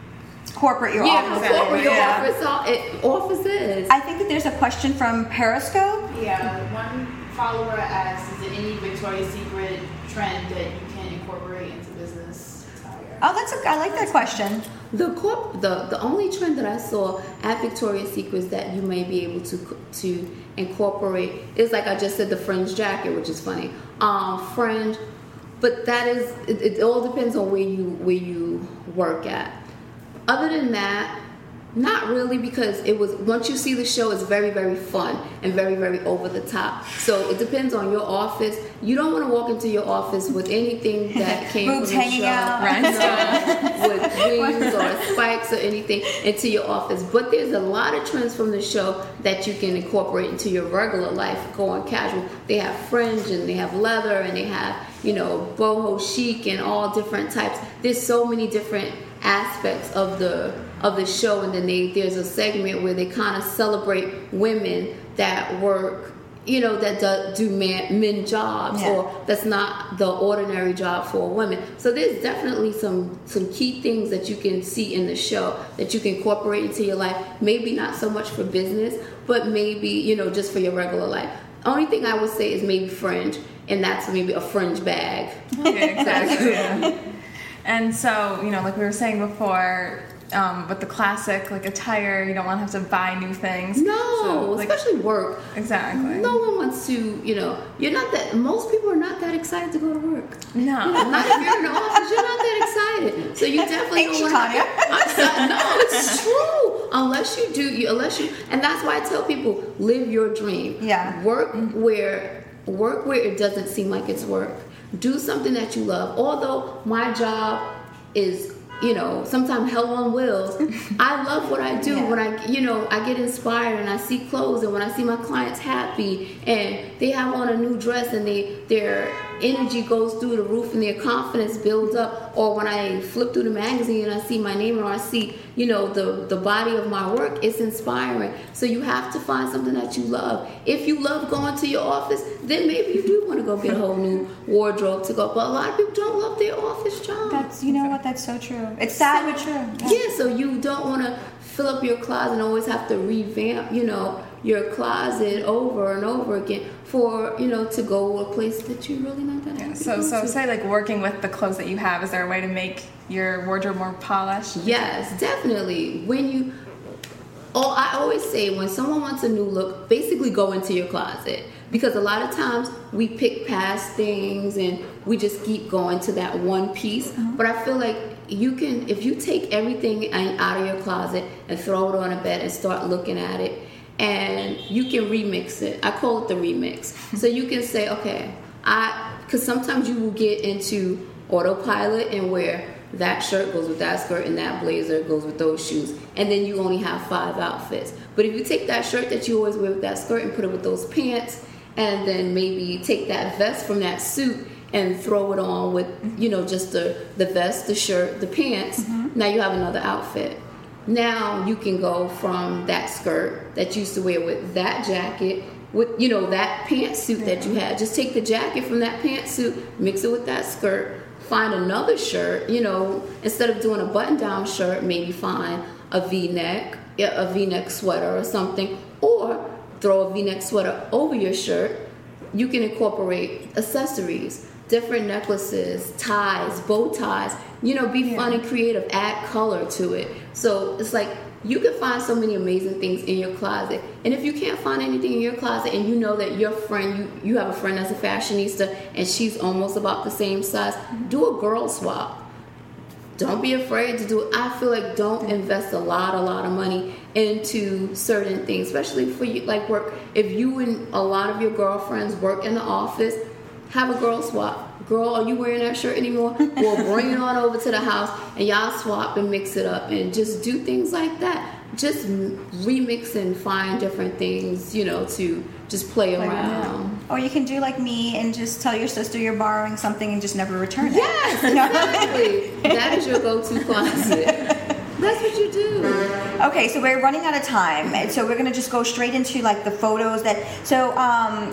corporate your Yeah, office. corporate your Yeah. office, all- it- offices. I think that there's a question from Periscope. Yeah, one follower asked, is there any Victoria's Secret trend that you can incorporate into business attire? Oh, that's a, I like that question. The corp, the the only trend that I saw at Victoria's Secret that you may be able to to incorporate is, like I just said, the fringe jacket, which is funny. Um, fringe, but that is it, it all depends on where you where you work at. Other than that, not really, because it was once you see the show, it's very very fun and very very over the top. So it depends on your office. You don't want to walk into your office with anything that came from Boobs the hanging show, out. no, with wings or spikes or anything into your office. But there's a lot of trends from the show that you can incorporate into your regular life, going casual. They have fringe and they have leather and they have, you know, boho chic and all different types. There's so many different aspects of the of the show, and then they, there's a segment where they kind of celebrate women that work, you know, that do, do man, men jobs, Yeah. or that's not the ordinary job for a woman. So there's definitely some some key things that you can see in the show that you can incorporate into your life. Maybe not so much for business, but maybe, you know, just for your regular life. Only thing I would say is maybe fringe, and that's maybe a fringe bag. Yeah, exactly. Yeah. And so, you know, like we were saying before, um, with the classic like attire, you don't want to have to buy new things. No, So, like, especially work. exactly. No one wants to, you know, you're not that, most people are not that excited to go to work. No. Not if you're in the office, you're not that excited. So you definitely Thanks, don't want Tanya. I'm sorry, no, it's true. Unless you do, you, unless you, and that's why I tell people, live your dream. Yeah. Work where, work where it doesn't seem like it's work. Do something that you love. Although my job is, you know, sometimes hell on wheels, I love what I do. Yeah. When I, you know, I get inspired and I see clothes, and when I see my clients happy and they have on a new dress and they their energy goes through the roof and their confidence builds up, or when I flip through the magazine and I see my name or I see, you know, the the body of my work, it's inspiring. So you have to find something that you love. If you love going to your office, then maybe you do want to go get a whole new wardrobe to go. But a lot of people don't love their office job. That's, you know what, that's so true. It's sad but true. Yeah, so you don't want to fill up your closet and always have to revamp, you know, your closet over and over again for, you know, to go a place that you're really not that happy So, to so go to. say like working with the clothes that you have, is there a way to make your wardrobe more polished? Yes, definitely. When you, oh, I always say when someone wants a new look, basically go into your closet. Because a lot of times we pick past things and we just keep going to that one piece. Mm-hmm. But I feel like you can, if you take everything out of your closet and throw it on a bed and start looking at it, and you can remix it. I call it the remix. So you can say, okay, I, because sometimes you will get into autopilot and where that shirt goes with that skirt and that blazer goes with those shoes, and then you only have five outfits. But if you take that shirt that you always wear with that skirt and put it with those pants, and then maybe take that vest from that suit and throw it on with, you know, just the, the vest, the shirt, the pants, mm-hmm. Now you have another outfit. Now you can go from that skirt that you used to wear with that jacket, with, you know, that pantsuit that you had. Just take the jacket from that pantsuit, mix it with that skirt, find another shirt, you know, instead of doing a button-down shirt, maybe find a V-neck, a V-neck sweater or something, or throw a V-neck sweater over your shirt. You can incorporate accessories, different necklaces, ties, bow ties, you know, be yeah. fun and creative, add color to it. So it's like you can find so many amazing things in your closet. And if you can't find anything in your closet and you know that your friend, you, you have a friend that's a fashionista and she's almost about the same size, do a girl swap. Don't be afraid to do it. I feel like don't invest a lot, a lot of money into certain things, especially for you, like work. If you and a lot of your girlfriends work in the office, have a girl swap. Girl, are you wearing that shirt anymore? Well, bring it on over to the house and y'all swap and mix it up and just do things like that. Just remix and find different things, you know, to just play, play around. around. Or you can do like me and just tell your sister you're borrowing something and just never return it. Yes, exactly. That is your go-to closet. That's what you do. Okay, so we're running out of time, and so we're gonna just go straight into like the photos that. So, um,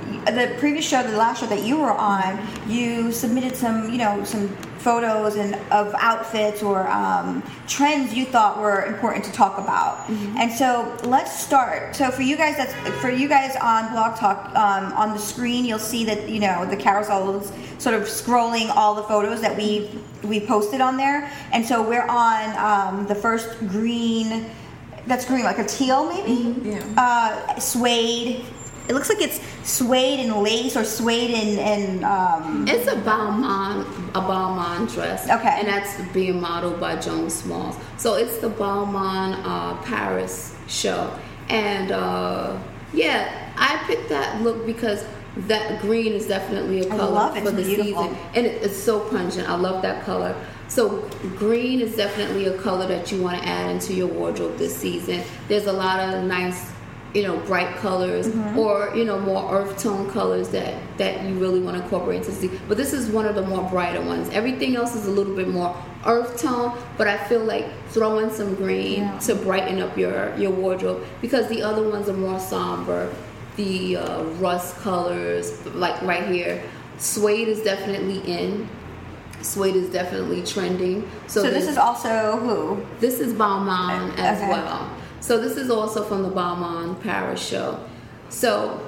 the previous show, the last show that you were on, you submitted some, you know, some photos and of outfits or um, trends you thought were important to talk about. Mm-hmm. And so let's start. So for you guys, that's for you guys on Blog Talk, um, on the screen, you'll see that, you know, the carousel is sort of scrolling all the photos that we we posted on there. And so we're on um, the first green. That's green, like a teal, maybe. Mm-hmm. Yeah. Uh, suede. It looks like it's suede and lace or suede and, and um it's a Balmain a Balmain dress. Okay. And that's being modeled by Joan Smalls. So it's the Balmain uh, Paris show. And uh, yeah, I picked that look because that green is definitely a I color love it. for It's the beautiful. season. And it, it's so pungent. I love that color. So green is definitely a color that you want to add into your wardrobe this season. There's a lot of nice, you know, bright colors, mm-hmm. or, you know, more earth tone colors that, that you really want to incorporate into the season. But this is one of the more brighter ones. Everything else is a little bit more earth tone, but I feel like throw in some green yeah. to brighten up your, your wardrobe, because the other ones are more somber. The uh, rust colors, like right here, suede is definitely in. Suede is definitely trending. So, so this is also who? This is Balmain as okay. well. So this is also from the Balmain Paris show. So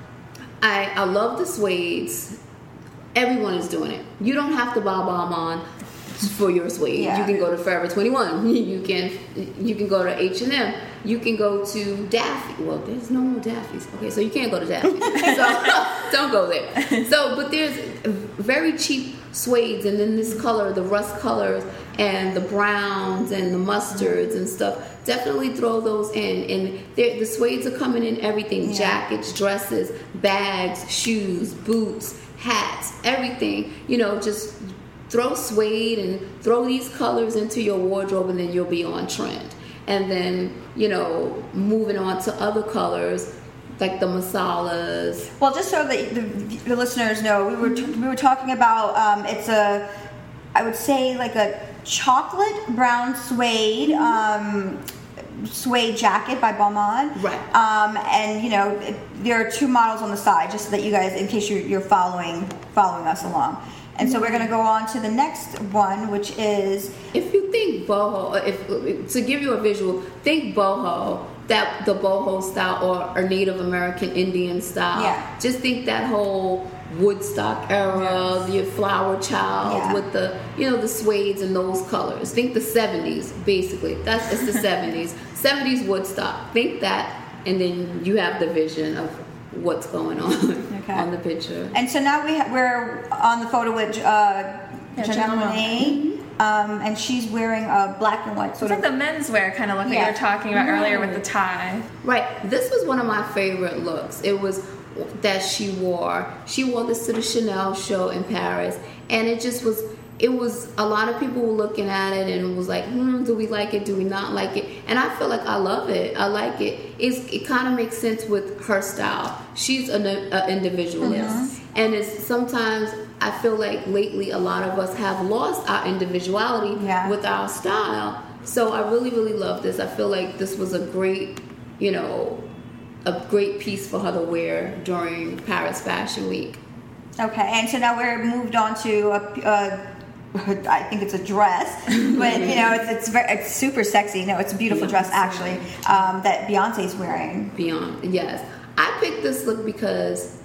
I I love the suedes. Everyone is doing it. You don't have to buy Balmain for your suede. Yeah. You can go to Forever twenty-one. You can you can go to H and M. You can go to Daffy. Well, there's no more Daffy's. Okay, so you can't go to Daffy. So don't go there. So, but there's very cheap suedes, and then this color, the rust colors, and the browns and the mustards and stuff. Definitely throw those in. And the suedes are coming in everything: yeah. jackets, dresses, bags, shoes, boots, hats, everything. You know, just throw suede and throw these colors into your wardrobe, and then you'll be on trend. And then, you know, moving on to other colors like the masalas. Well, just so that the, the listeners know, we were t- we were talking about um, it's a, I would say like a chocolate brown suede um, suede jacket by Balmain. Right. Um, and you know, it, there are two models on the side, just so that you guys, in case you're, you're following following us along. And so we're going to go on to the next one, which is... If you think boho, if to give you a visual, think boho, that the boho style or, or Native American Indian style. Yeah. Just think that whole Woodstock era, yes. the flower child yeah. with the, you know, the suedes and those colors. Think the seventies, basically. That's it's the seventies. seventies Woodstock. Think that, and then you have the vision of what's going on okay. on the picture. And so now we ha- we're on the photo with uh, yeah, Janelle Monáe, um, and she's wearing a black and white sort it's of... like the menswear kind of look yeah. that you were talking about right. earlier with the tie. Right. This was one of my favorite looks. It was that she wore. She wore this to the Chanel show in Paris, and it just was... It was, a lot of people were looking at it and was like, hmm, do we like it? Do we not like it? And I feel like I love it. I like it. It's, it kind of makes sense with her style. She's an a individualist. Mm-hmm. And it's sometimes, I feel like lately a lot of us have lost our individuality yeah. with our style. So I really, really love this. I feel like this was a great, you know, a great piece for her to wear during Paris Fashion Week. Okay, and so now we're moved on to a... a I think it's a dress, but you know, it's it's very, it's super sexy. No, it's a beautiful Beyonce. dress actually um, that Beyonce's wearing. Beyonce, yes. I picked this look because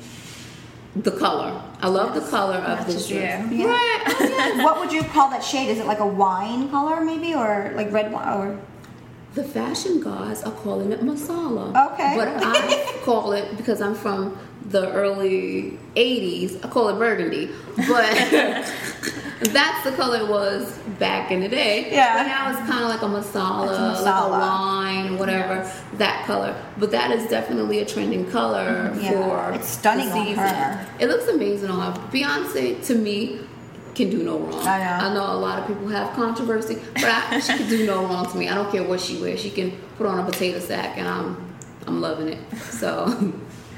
the color. I love yes. the color of this dress. Yeah. Right. Oh, yes. What would you call that shade? Is it like a wine color, maybe, or like red wine? Or the fashion gods are calling it masala. Okay. But I call it, because I'm from the early eighties, I call it burgundy. But that's the color it was back in the day. Yeah. But now it's kind of like a masala, It's a masala. like a wine, whatever, yes. that color. But that is definitely a trending color yeah. for It's stunning the on season. her. It looks amazing on her. Beyonce, to me, can do no wrong. I know. I know a lot of people have controversy, but I, she can do no wrong to me. I don't care what she wears. She can put on a potato sack, and I'm I'm loving it. So.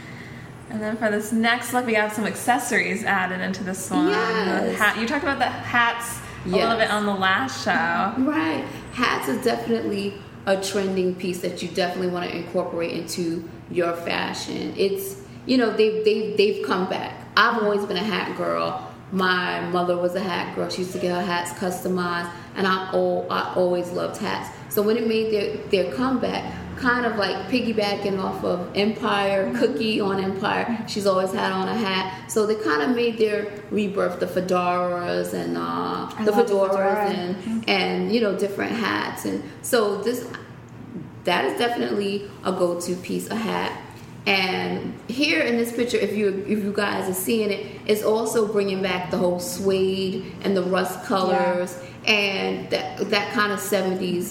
And then for this next look, we have some accessories added into this one. Yes. The hat. You talked about the hats a yes. little bit on the last show. Right. Hats is definitely a trending piece that you definitely want to incorporate into your fashion. It's you know, they they they've come back. I've always been a hat girl. My mother was a hat girl. She used to get her hats customized, and I all I always loved hats. So when it made their their comeback, kind of like piggybacking off of Empire, Cookie on Empire, she's always had on a hat. So they kind of made their rebirth, the fedoras and uh, the fedoras fedora. and Mm-hmm. and you know, different hats. And so this that is definitely a go-to piece, a hat. And here in this picture, if you if you guys are seeing it, it's also bringing back the whole suede and the rust colors yeah. and that that kind of seventies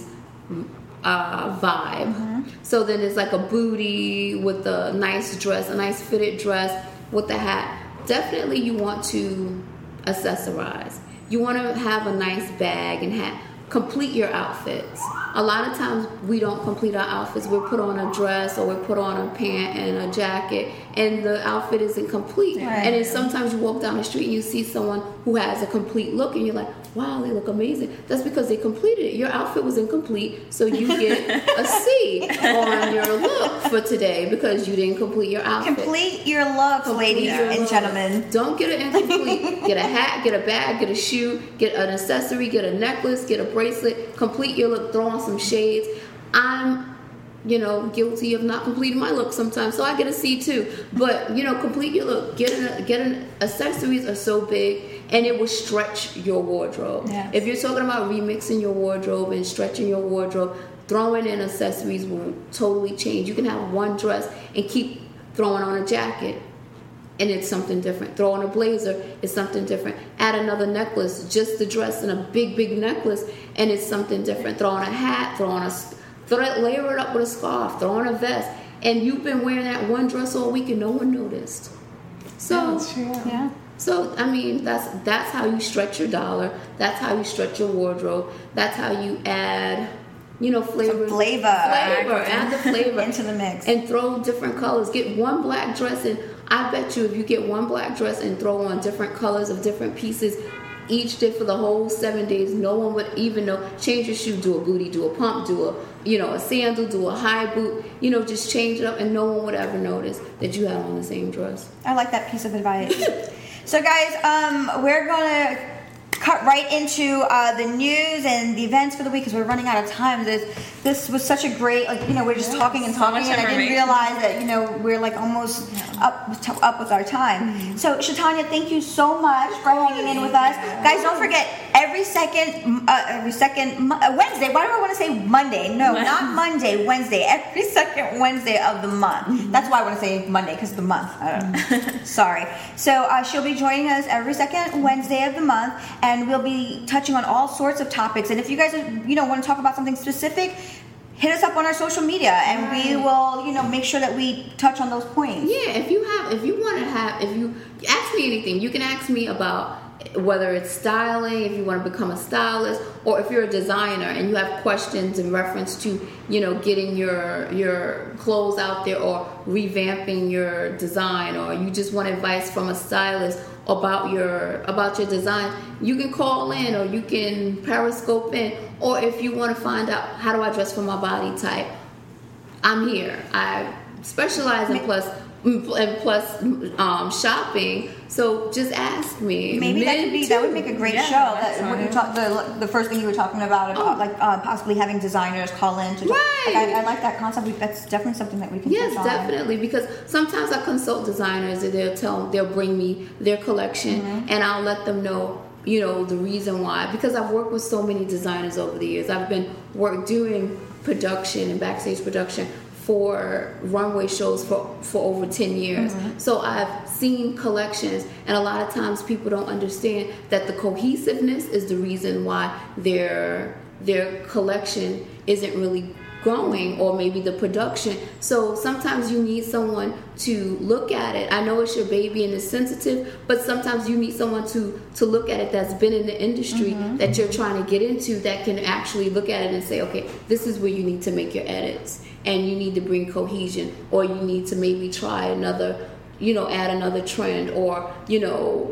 uh, vibe. Mm-hmm. So then it's like a booty with a nice dress, a nice fitted dress with the hat. Definitely you want to accessorize. You want to have a nice bag and hat. Complete your outfits. A lot of times we don't complete our outfits. We put on a dress or we put on a pant and a jacket and the outfit isn't complete. Right. And then sometimes you walk down the street and you see someone who has a complete look and you're like, wow, they look amazing. That's because they completed it. Your outfit was incomplete, so you get a C on your look for today because you didn't complete your outfit. Complete your look, complete ladies your and look. Gentlemen. Don't get it incomplete. Get a hat, get a bag, get a shoe, get an accessory, get a necklace, get a bracelet. Complete your look. Throw on some shades. I'm, you know, guilty of not completing my look sometimes, so I get a C too. But you know, complete your look. Get an get an accessories are so big. And it will stretch your wardrobe. Yes. If you're talking about remixing your wardrobe and stretching your wardrobe, throwing in accessories will totally change. You can have one dress and keep throwing on a jacket, and it's something different. Throw on a blazer, it's something different. Add another necklace, just the dress and a big, big necklace, and it's something different. Throw on a hat, throw on a, throw it, layer it up with a scarf, throw on a vest, and you've been wearing that one dress all week and no one noticed. So, yeah, that's true. Yeah. So, I mean, that's that's how you stretch your dollar. That's how you stretch your wardrobe. That's how you add, you know, flavor. Flavor. Flavor. Add the flavor. Into the mix. And throw different colors. Get one black dress and I bet you if you get one black dress and throw on different colors of different pieces each day for the whole seven days, no one would even know. Change your shoe, do a booty, do a pump, do a, you know, a sandal, do a high boot. You know, just change it up and no one would ever notice that you had on the same dress. I like that piece of advice. So guys, um, we're going to cut right into uh, the news and the events for the week because we're running out of time. This, this was such a great, like, you know, we're just yeah, talking and so talking and I didn't realize that, you know, we're like almost up up with our time. Mm-hmm. So Shatanya, thank you so much for hanging in with us. Guys, don't forget, every second, uh, every second, uh, Wednesday, why do I want to say Monday? No, not Monday, Wednesday. Every second Wednesday of the month. Mm-hmm. That's why I want to say Monday, because of the month. I don't know. Sorry. So uh, she'll be joining us every second Wednesday of the month. And we'll be touching on all sorts of topics. And if you guys, you know, want to talk about something specific, hit us up on our social media, and right. we will, you know, make sure that we touch on those points. Yeah, if you have, if you want to have, if you ask me anything, you can ask me about whether it's styling, if you want to become a stylist, or if you're a designer and you have questions in reference to, you know, getting your your clothes out there or revamping your design, or you just want advice from a stylist about your about your design, you can call in or you can Periscope in. Or if you want to find out how do I dress for my body type, I'm here. I specialize in plus and plus um, shopping. So just ask me. Maybe Men that could be too. That would make a great yeah, show. That, what you talk, the, the first thing you were talking about, about oh. like uh, possibly having designers call in. To right. Like, I, I like that concept. That's definitely something that we can. Yes, touch definitely. On. Because sometimes I consult designers and they'll tell they'll bring me their collection, mm-hmm. and I'll let them know, you know, the reason why. Because I've worked with so many designers over the years. I've been work doing production and backstage production for runway shows for, for over ten years. Mm-hmm. So I've seen collections, and a lot of times people don't understand that the cohesiveness is the reason why their their collection isn't really growing, or maybe the production. So sometimes you need someone to look at it. I know it's your baby and it's sensitive, but sometimes you need someone to to look at it that's been in the industry, mm-hmm. that you're trying to get into, that can actually look at it and say, okay, this is where you need to make your edits, and you need to bring cohesion, or you need to maybe try another, you know, add another trend, or, you know,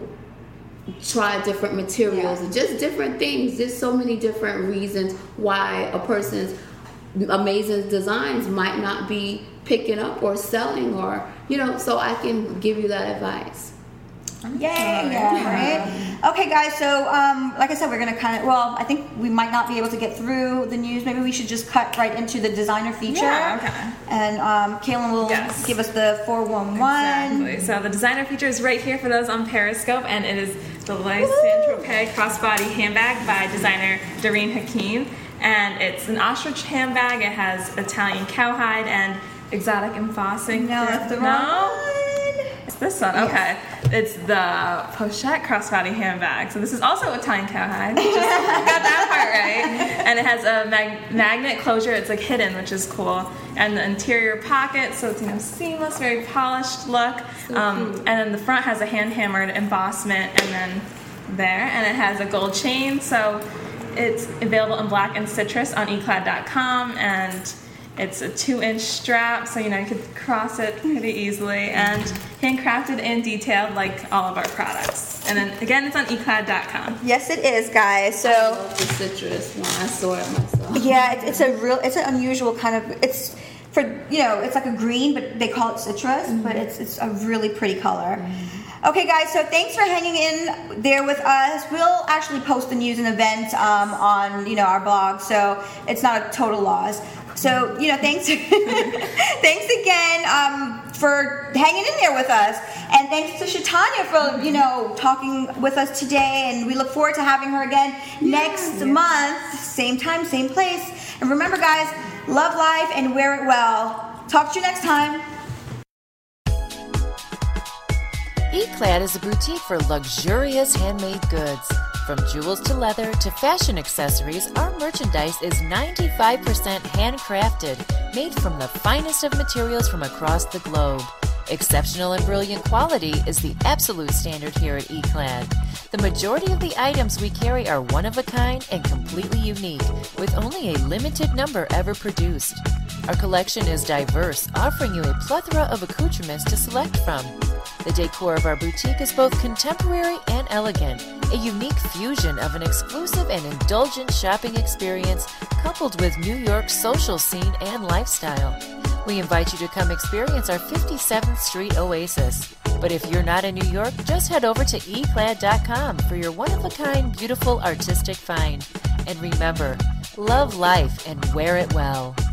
try different materials, yeah. and just different things. There's so many different reasons why a person's amazing designs might not be picking up or selling, or, you know, so I can give you that advice. Yay, yeah, right? Okay, guys, so um, like I said, we're going to kind of, well, I think we might not be able to get through the news. Maybe we should just cut right into the designer feature. Yeah, okay. And um, Kaylin will Yes. give us the four one one. Exactly. So the designer feature is right here for those on Periscope, and it is the Loewe Saint-Tropez crossbody handbag by designer Doreen Hakim. And it's an ostrich handbag. It has Italian cowhide and exotic embossing. No, that's the wrong No? one. It's this one, okay. It's the Pochette crossbody handbag. So this is also Italian cowhide. Just got that part right. And it has a mag- magnet closure. It's like hidden, which is cool. And the interior pocket, so it's, you know, seamless, very polished look. Um, and then the front has a hand hammered embossment, and then there, and it has a gold chain. So it's available in black and citrus on e clad dot com, and it's a two-inch strap, so you know you could cross it pretty easily, and handcrafted and detailed like all of our products. And then again, it's on e clad dot com. Yes, it is, guys. So I love the citrus one. I saw it myself. yeah, it's, it's a real, it's an unusual kind of, it's for, you know, it's like a green, but they call it citrus, mm-hmm. but it's it's a really pretty color. Mm-hmm. Okay, guys, so thanks for hanging in there with us. We'll actually post the news and events um, on, you know, our blog, so it's not a total loss. So, you know, thanks thanks again um, for hanging in there with us. And thanks to Shatanya for, you know, talking with us today. And we look forward to having her again yeah, next yeah. month. Same time, same place. And remember, guys, love life and wear it well. Talk to you next time. E-Clad is a boutique for luxurious handmade goods. From jewels to leather to fashion accessories, our merchandise is ninety-five percent handcrafted, made from the finest of materials from across the globe. Exceptional and brilliant quality is the absolute standard here at E-Clad. The majority of the items we carry are one-of-a-kind and completely unique, with only a limited number ever produced. Our collection is diverse, offering you a plethora of accoutrements to select from. The decor of our boutique is both contemporary and elegant, a unique fusion of an exclusive and indulgent shopping experience coupled with New York's social scene and lifestyle. We invite you to come experience our fifty-seventh Street Oasis. But if you're not in New York, just head over to e clad dot com for your one-of-a-kind, beautiful artistic find. And remember, love life and wear it well.